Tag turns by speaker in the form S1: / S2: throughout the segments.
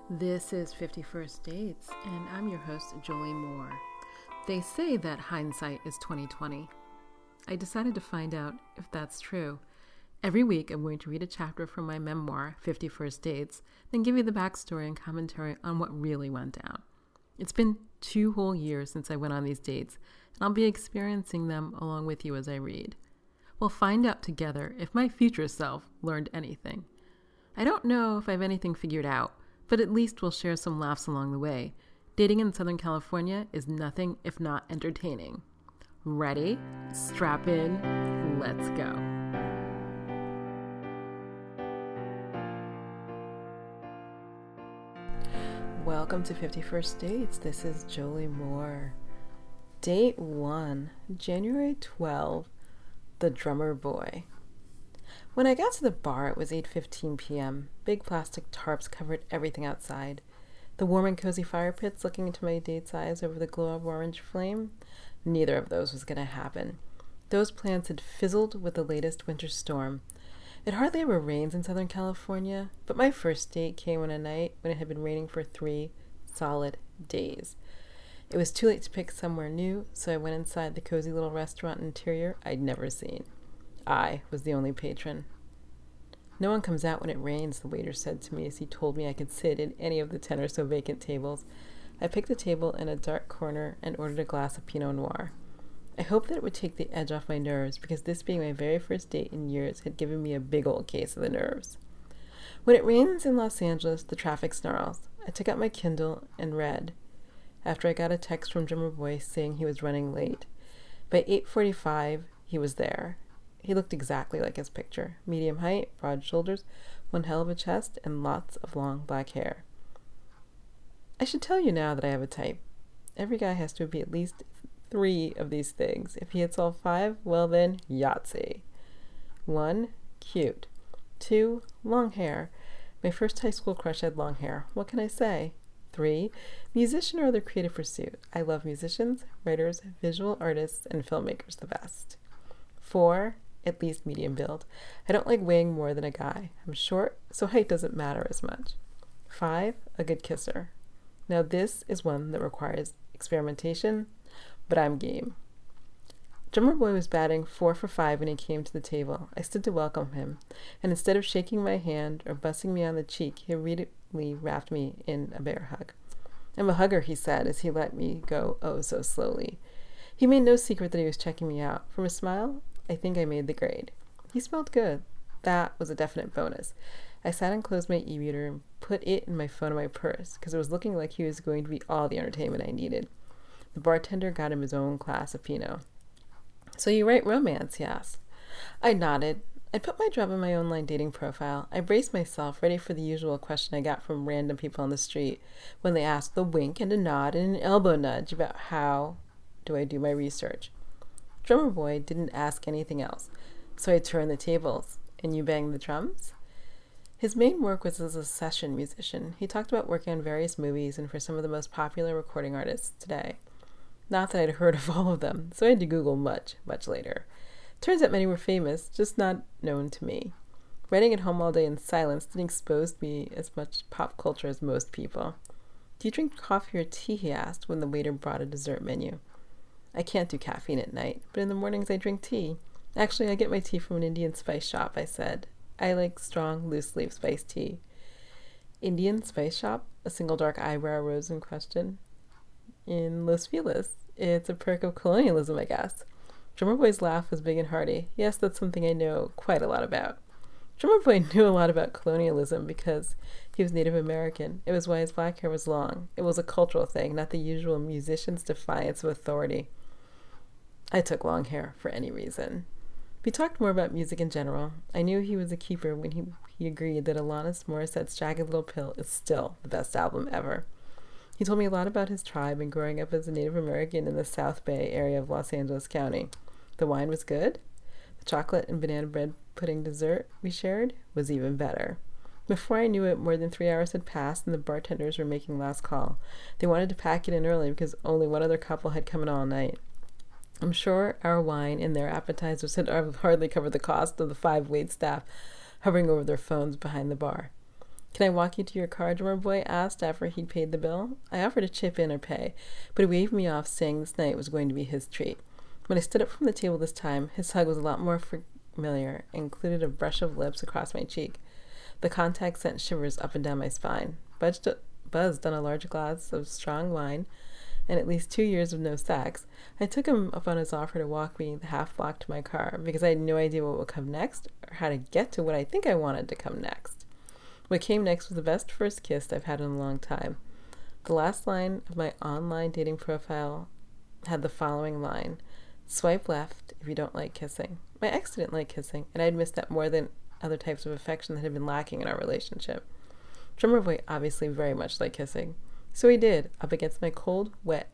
S1: This is 51st Dates, and I'm your host, Jolie Moore. They say that hindsight is 20/20. I decided to find out if that's true. Every week, I'm going to read a chapter from my memoir, 51st Dates, then give you the backstory and commentary on what really went down. It's been 2 whole years since I went on these dates, and I'll be experiencing them along with you as I read. We'll find out together if my future self learned anything. I don't know if I have anything figured out, but at least we'll share some laughs along the way. Dating in Southern California is nothing if not entertaining. Ready? Strap in. Let's go. Welcome to 51st Dates. This is Jolie Moore. Date 1, January 12, The Drummer Boy. When I got to the bar, it was 8:15 p.m. Big plastic tarps covered everything outside. The warm and cozy fire pits looking into my date's eyes over the glow of orange flame. Neither of those was going to happen. Those plans had fizzled with the latest winter storm. It hardly ever rains in Southern California, but my first date came on a night when it had been raining for 3 solid days. It was too late to pick somewhere new, so I went inside the cozy little restaurant interior I'd never seen. I was the only patron. "No one comes out when it rains," the waiter said to me as he told me I could sit at any of the 10 or so vacant tables. I picked a table in a dark corner and ordered a glass of Pinot Noir. I hoped that it would take the edge off my nerves, because this being my very first date in years had given me a big old case of the nerves. When it rains in Los Angeles, the traffic snarls. I took out my Kindle and read, after I got a text from Drummer Boy saying he was running late. By 8:45, he was there. He looked exactly like his picture. Medium height, broad shoulders, one hell of a chest, and lots of long black hair. I should tell you now that I have a type. Every guy has to be at least 3 of these things. If he hits all 5, well then, Yahtzee. 1, cute. 2, long hair. My first high school crush had long hair. What can I say? 3, musician or other creative pursuit. I love musicians, writers, visual artists, and filmmakers the best. 4, at least medium build. I don't like weighing more than a guy. I'm short, so height doesn't matter as much. 5, a good kisser. Now this is one that requires experimentation, but I'm game. Drummer Boy was batting 4 for 5 when he came to the table. I stood to welcome him, and instead of shaking my hand or bussing me on the cheek, he immediately wrapped me in a bear hug. "I'm a hugger," he said as he let me go oh so slowly. He made no secret that he was checking me out. From his smile, I think I made the grade. He smelled good. That was a definite bonus. I sat and closed my e-reader and put it and my phone in my purse, because it was looking like he was going to be all the entertainment I needed. The bartender got him his own glass of Pinot. "So you write romance?" he asked. I nodded. I put my job in my online dating profile. I braced myself, ready for the usual question I got from random people on the street when they asked the wink and a nod and an elbow nudge about how do I do my research. Drummer Boy didn't ask anything else, so I turned the tables. "And you bang the drums?" His main work was as a session musician. He talked about working on various movies and for some of the most popular recording artists today. Not that I'd heard of all of them, so I had to Google much, much later. Turns out many were famous, just not known to me. Writing at home all day in silence didn't expose me as much pop culture as most people. "Do you drink coffee or tea?" he asked when the waiter brought a dessert menu. "I can't do caffeine at night, but in the mornings I drink tea. Actually, I get my tea from an Indian spice shop," I said. "I like strong, loose-leaf spiced tea." "Indian spice shop?" A single dark eyebrow rose in question. "In Los Feliz. It's a perk of colonialism, I guess." Drummer Boy's laugh was big and hearty. Yes, that's something I know quite a lot about. Drummer Boy knew a lot about colonialism because he was Native American. It was why his black hair was long. It was a cultural thing, not the usual musician's defiance of authority. I took long hair for any reason. We talked more about music in general. I knew he was a keeper when he agreed that Alanis Morissette's Jagged Little Pill is still the best album ever. He told me a lot about his tribe and growing up as a Native American in the South Bay area of Los Angeles County. The wine was good. The chocolate and banana bread pudding dessert we shared was even better. Before I knew it, more than 3 hours had passed and the bartenders were making last call. They wanted to pack it in early because only one other couple had come in all night. I'm sure our wine and their appetizers had hardly covered the cost of the 5 waitstaff hovering over their phones behind the bar. Can I walk you to your car? Drummer Boy asked after he'd paid the bill. I offered to chip in or pay, but he waved me off, saying this night was going to be his treat. When I stood up from the table this time, his hug was a lot more familiar and included a brush of lips across my cheek. The contact sent shivers up and down my spine. Buzzed on a large glass of strong wine and at least 2 years of no sex, I took him up on his offer to walk me the half block to my car because I had no idea what would come next or how to get to what I think I wanted to come next. What came next was the best first kiss I've had in a long time. The last line of my online dating profile had the following line: "Swipe left if you don't like kissing." My ex didn't like kissing, and I'd missed that more than other types of affection that had been lacking in our relationship. Drummer Boy obviously very much liked kissing. So he did, up against my cold, wet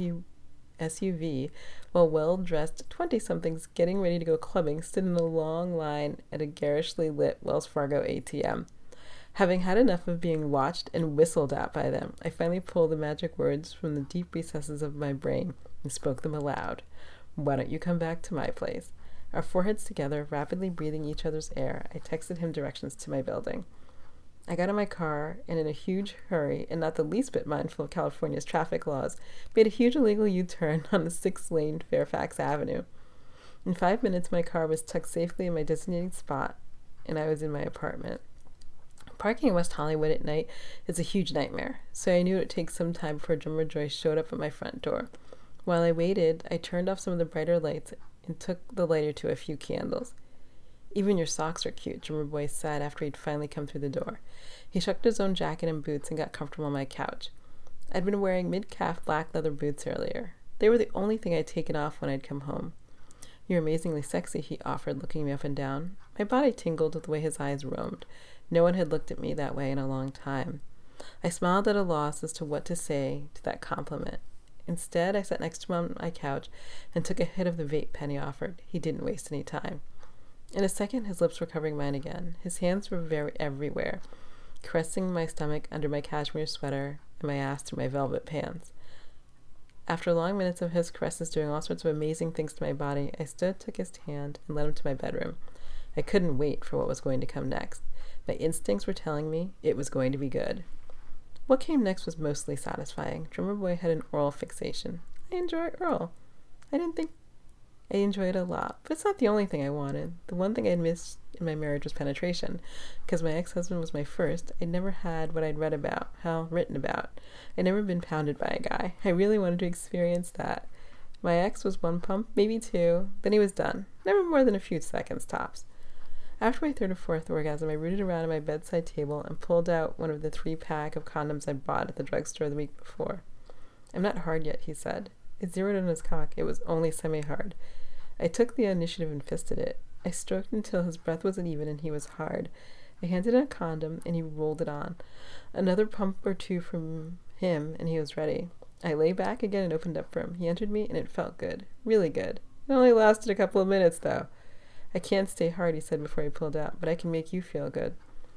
S1: SUV while well-dressed 20-somethings getting ready to go clubbing stood in a long line at a garishly lit Wells Fargo ATM. Having had enough of being watched and whistled at by them, I finally pulled the magic words from the deep recesses of my brain and spoke them aloud. "Why don't you come back to my place?" Our foreheads together, rapidly breathing each other's air, I texted him directions to my building. I got in my car and in a huge hurry, and not the least bit mindful of California's traffic laws, made a huge illegal U-turn on the 6-lane Fairfax Avenue. In 5 minutes, my car was tucked safely in my designated spot, and I was in my apartment. Parking in West Hollywood at night is a huge nightmare, so I knew it would take some time before Drummer Joy showed up at my front door. While I waited, I turned off some of the brighter lights and took the lighter to a few candles. "Even your socks are cute," Drummer Boy said after he'd finally come through the door. He shucked his own jacket and boots and got comfortable on my couch. I'd been wearing mid-calf black leather boots earlier. They were the only thing I'd taken off when I'd come home. "You're amazingly sexy," he offered, looking me up and down. My body tingled with the way his eyes roamed. No one had looked at me that way in a long time. I smiled at a loss as to what to say to that compliment. Instead, I sat next to him on my couch and took a hit of the vape pen he offered. He didn't waste any time. In a second, his lips were covering mine again. His hands were everywhere, caressing my stomach under my cashmere sweater and my ass through my velvet pants. After long minutes of his caresses doing all sorts of amazing things to my body, I took his hand, and led him to my bedroom. I couldn't wait for what was going to come next. My instincts were telling me it was going to be good. What came next was mostly satisfying. Drummer Boy had an oral fixation. I enjoy oral. I didn't think I enjoyed it a lot, but it's not the only thing I wanted. The one thing I'd missed in my marriage was penetration. Because my ex-husband was my first, I'd never had what I'd read about, written about. I'd never been pounded by a guy. I really wanted to experience that. My ex was 1 pump, maybe 2, then he was done. Never more than a few seconds tops. After my 3rd or 4th orgasm, I rooted around at my bedside table and pulled out one of the 3-pack of condoms I bought at the drugstore the week before. "I'm not hard yet," he said. I zeroed in his cock. It was only semi-hard. I took the initiative and fisted it. I stroked until his breath wasn't even and he was hard. I handed him a condom and he rolled it on. Another pump or 2 from him and he was ready. I lay back again and opened up for him. He entered me and it felt good. Really good. It only lasted a couple of minutes though. "I can't stay hard," he said before he pulled out, "but I can make you feel good."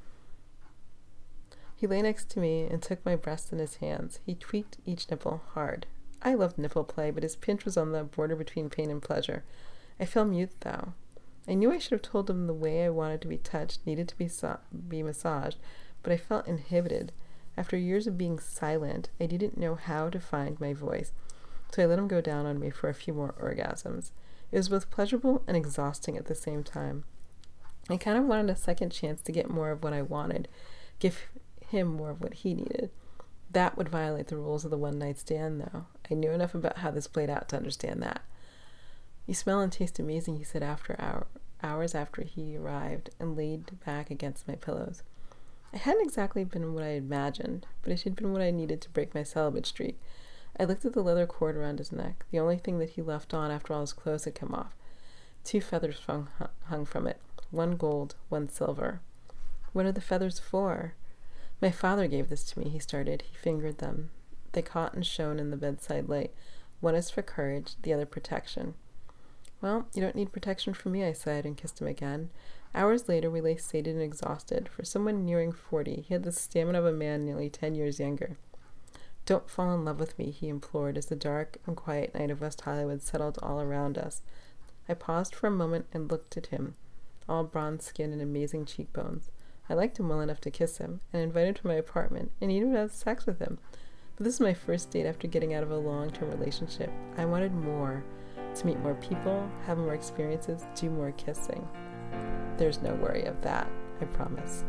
S1: He lay next to me and took my breasts in his hands. He tweaked each nipple hard. I loved nipple play, but his pinch was on the border between pain and pleasure. I fell mute, though. I knew I should have told him the way I wanted to be touched needed to be massaged, but I felt inhibited. After years of being silent, I didn't know how to find my voice, so I let him go down on me for a few more orgasms. It was both pleasurable and exhausting at the same time. I kind of wanted a second chance to get more of what I wanted, give him more of what he needed. That would violate the rules of the one-night stand, though. I knew enough about how this played out to understand that. "You smell and taste amazing," he said hours after he arrived and laid back against my pillows. It hadn't exactly been what I imagined, but it had been what I needed to break my celibate streak. I looked at the leather cord around his neck, the only thing that he left on after all his clothes had come off. 2 feathers hung from it, 1 gold, 1 silver. "What are the feathers for?" "My father gave this to me," he started. He fingered them. They caught and shone in the bedside light. "One is for courage, the other protection." "Well, you don't need protection from me," I said, and kissed him again. Hours later, we lay sated and exhausted. For someone nearing 40, he had the stamina of a man nearly 10 years younger. "Don't fall in love with me," he implored as the dark and quiet night of West Hollywood settled all around us. I paused for a moment and looked at him, all bronze skin and amazing cheekbones. I liked him well enough to kiss him and invite him to my apartment and even have sex with him. But this is my first date after getting out of a long-term relationship. I wanted more, to meet more people, have more experiences, do more kissing. There's no worry of that, I promised.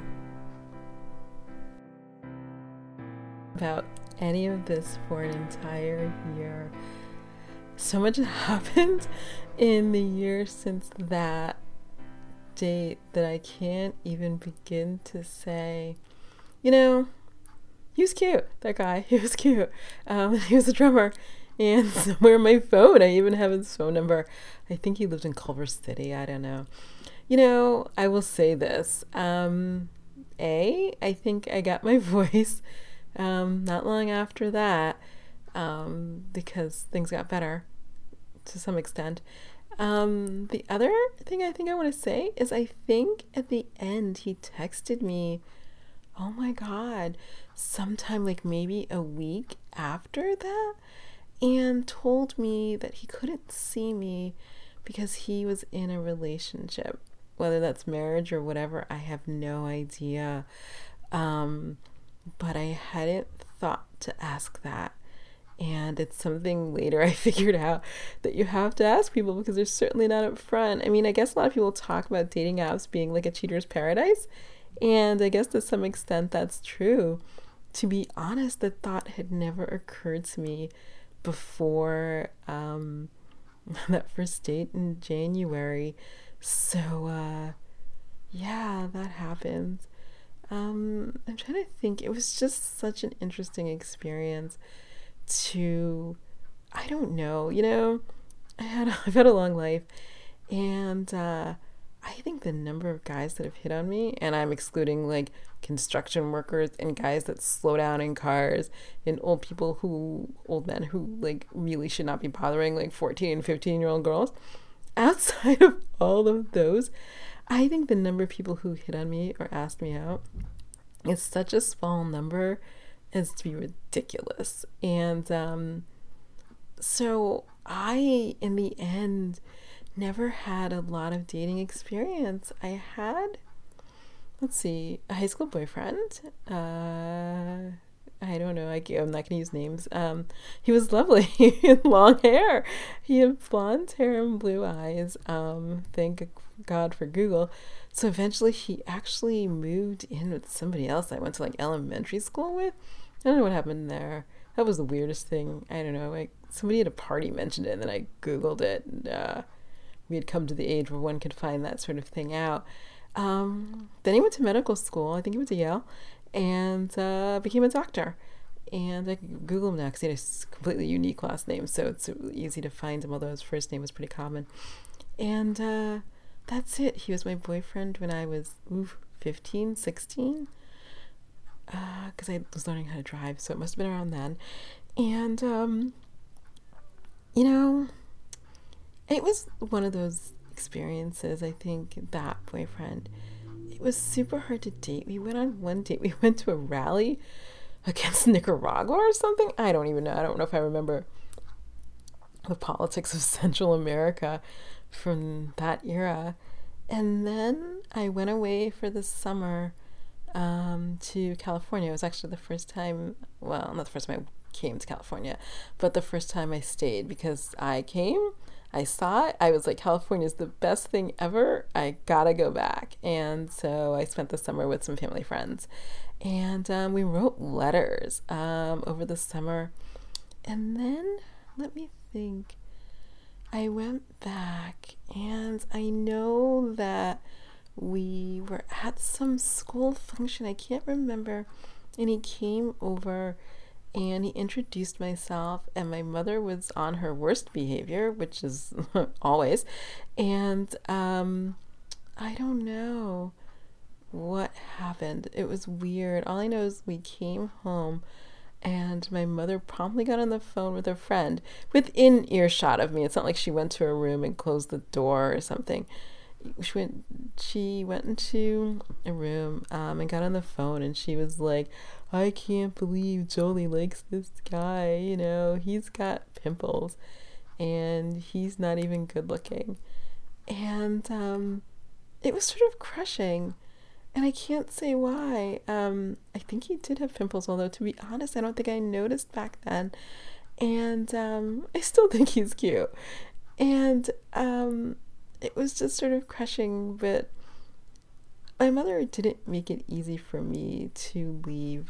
S1: About any of this for an entire year. So much happened in the year since that date that I can't even begin to say. You know, he was cute, that guy. He was cute. He was a drummer. And somewhere on my phone, I even have his phone number. I think he lived in Culver City. I don't know. You know, I will say this. I think I got my voice not long after that because things got better to some extent. The other thing I think I want to say is I think at the end he texted me, oh my God, sometime like maybe a week after that, and told me that he couldn't see me because he was in a relationship. Whether that's marriage or whatever, I have no idea. But I hadn't thought to ask that. And it's something later I figured out that you have to ask people because they're certainly not up front. I mean, I guess a lot of people talk about dating apps being like a cheater's paradise. And I guess to some extent that's true. To be honest, the thought had never occurred to me before that first date in January. So, yeah, that happened. I'm trying to think. It was just such an interesting experience to, I don't know, you know, I've had a long life, and I think the number of guys that have hit on me, and I'm excluding like construction workers and guys that slow down in cars and old men who like really should not be bothering like 14 and 15-year-old girls. Outside of all of those, I think the number of people who hit on me or asked me out is such a small number as to be ridiculous. And so I, in the end, never had a lot of dating experience. I had, a high school boyfriend. I don't know. I'm not going to use names. He was lovely. He had long hair. He had blonde hair and blue eyes. Thank God for Google. So eventually he actually moved in with somebody else I went to like elementary school with. I don't know what happened there. That was the weirdest thing. I don't know. Like somebody at a party mentioned it and then I Googled it. And we had come to the age where one could find that sort of thing out. Then he went to medical school. I think he went to Yale. And became a doctor. And I could Google him now because he had a completely unique last name, so it's really easy to find him, although his first name was pretty common. And that's it. He was my boyfriend when I was 15, 16, because I was learning how to drive, so it must have been around then. And, you know, it was one of those experiences, I think, that boyfriend. It was super hard to date. We went on one date. We went to a rally against Nicaragua or something. I don't even know. I don't know if I remember the politics of Central America from that era. And then I went away for the summer to California. It was actually the first time, well, not the first time I came to California, but the first time I stayed because I came, I saw it, I was like, California is the best thing ever, I gotta go back. And so I spent the summer with some family friends, and we wrote letters over the summer. And then, let me think, I went back, and I know that we were at some school function, I can't remember, and he came over and he introduced myself, and my mother was on her worst behavior, which is always. And I don't know what happened. It was weird. All I know is we came home and my mother promptly got on the phone with her friend within earshot of me. It's not like she went to her room and closed the door or something. She went into a room and got on the phone, and she was like, I can't believe Jolie likes this guy, you know, he's got pimples and he's not even good looking. And it was sort of crushing. And I can't say why. I think he did have pimples, although to be honest, I don't think I noticed back then. And I still think he's cute. And it was just sort of crushing, but my mother didn't make it easy for me to leave.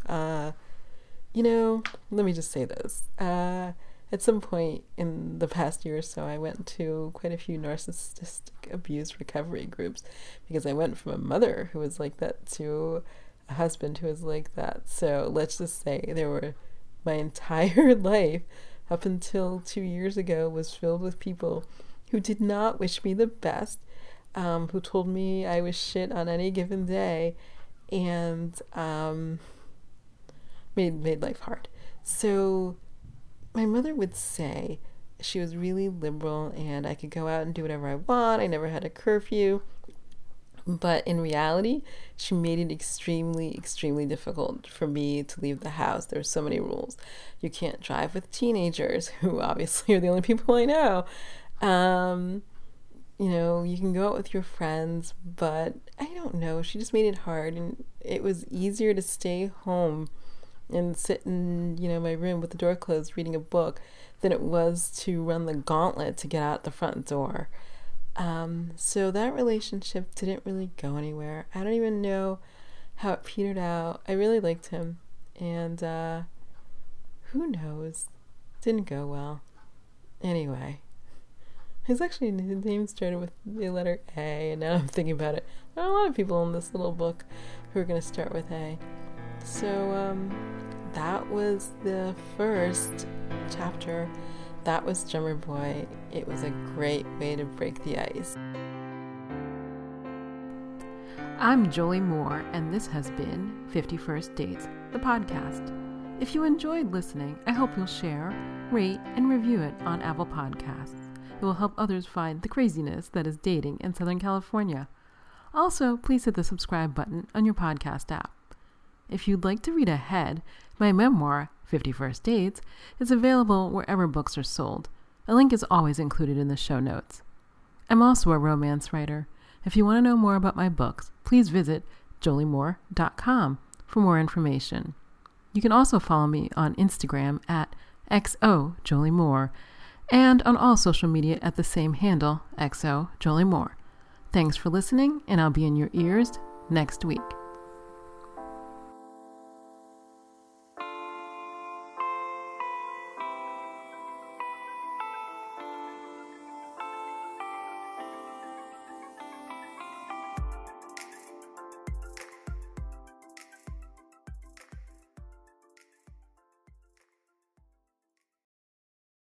S1: Let me just say this. At some point in the past year or so, I went to quite a few narcissistic abuse recovery groups because I went from a mother who was like that to a husband who was like that. So let's just say my entire life up until 2 years ago was filled with people who did not wish me the best, who told me I was shit on any given day, and made life hard. So my mother would say she was really liberal and I could go out and do whatever I want. I never had a curfew. But in reality, she made it extremely, extremely difficult for me to leave the house. There were so many rules. You can't drive with teenagers, who obviously are the only people I know. You can go out with your friends, but I don't know. She just made it hard, and it was easier to stay home and sit in, my room with the door closed reading a book than it was to run the gauntlet to get out the front door. So that relationship didn't really go anywhere. I don't even know how it petered out. I really liked him, and who knows? Didn't go well. Anyway, his name started with the letter A, and now I'm thinking about it. There are a lot of people in this little book who are going to start with A. So, that was the first chapter. That was Drummer Boy. It was a great way to break the ice. I'm Jolie Moore, and this has been 51st Dates, the podcast. If you enjoyed listening, I hope you'll share, rate, and review it on Apple Podcasts. It will help others find the craziness that is dating in Southern California. Also, please hit the subscribe button on your podcast app. If you'd like to read ahead, my memoir, 51st Dates, is available wherever books are sold. A link is always included in the show notes. I'm also a romance writer. If you want to know more about my books, please visit joliemoore.com for more information. You can also follow me on Instagram at XOJolieMoore and on all social media at the same handle, XOJolieMoore. Thanks for listening, and I'll be in your ears next week.